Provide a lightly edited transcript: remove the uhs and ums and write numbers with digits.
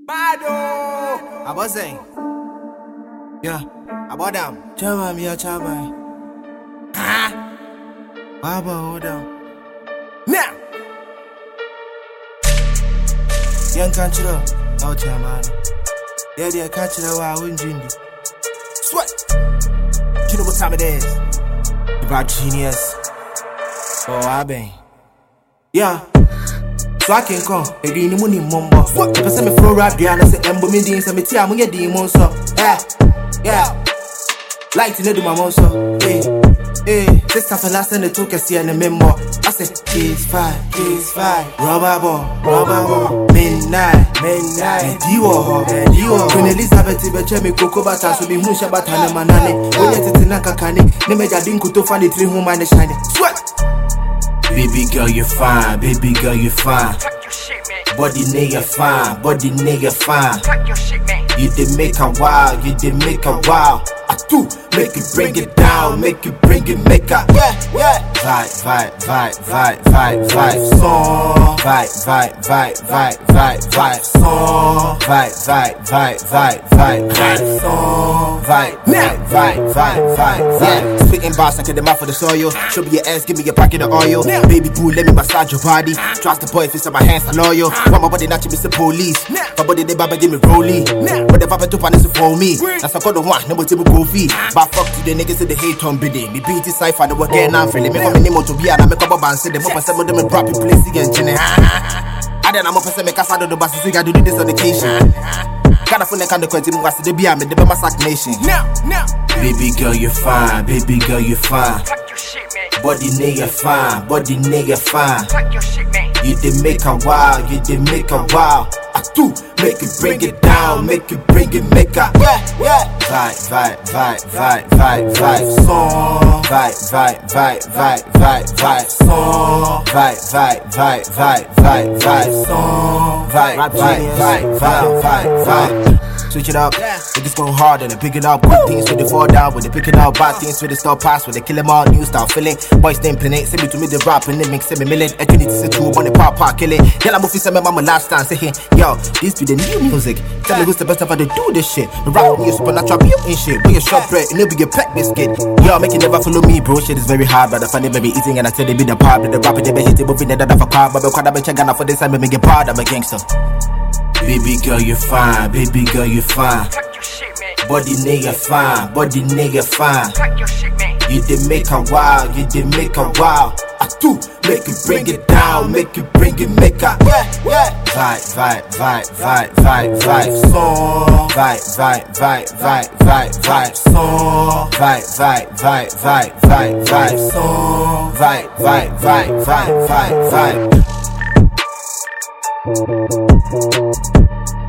Bado! Abozeng. Yeah, abodam. Chama miya chama. Ah. Baba hold on. Now. Young country, oh chama. Yeah, they catch it while we jindy. Sweat. You know what time it is? About genius. Oh, I been. Yeah. So I can come, a green money mumbo. What? If I say me flow rap, Diana say, Embo me dins, and me tea, I'm gonna get demon so. Yeah. Like to know my monster. This time for last time they took a see and a memo. I say, case five. Rubber ball. Midnight. Diwo. When Elizabeth Beche me cocoa bata, so be musha batana manane. When you sit in a kakani, Neme Jadin to find the 3 home and shiny. Sweat! Baby girl, you fine. Body nigga fine. You did make a wow. I do make you bring it down, make you bring it, make a vibe song. Vibe song. Spitting bars and get them out for the soil. Show me your ass, give me your pocket of oil. Baby boo, let me massage your body. Trust the boy if it's on my hands, I'm loyal. Want my body not to be the police. My body they baba give me rollie. But the papa to punish for me. That's a code of one, no more table go fee. But fuck to the niggas in the hate on bidding. Me beat this cipher, the work and I'm feeling. Me come in to be and I make up a band, say them up and some of them in proper place again. I then I'm up and say make a side of the bus, so I do this on occasion. Gotta find the kind of question was the be I'm in the Masak Nation. Now. Baby girl, you fine. Body nigga fine. You did make a wow. I do make you bring it down, make you bring it, make a vibe song. Vibe song. Switch it up, niggas going hard and they pick it up. Good things when they fall down, when they pick it up. Bad things when they start pass, when they kill them all. New style feeling, boys name planet. Send me to me the rap and they make 7 million. I need to sit to one pop kill it. Yell I'm moving some mama last time say yo, this be the new music. Tell me who's the best of how to do this shit. The rap me supernatural beauty shit. Bring a short bread and it'll be a pack biscuit. Yo, make you never follow me, bro. Shit is very hard, but I find it baby eating and I tell they be the pop. The rap they be hitting moving that for car, but I be checking out for this time and make it proud. I'm a gangster. Baby girl, you fine. Body nigga fine. You did make a wow. I do make you bring it down, make you bring it, make a vibe song. Vibe song. Vibe.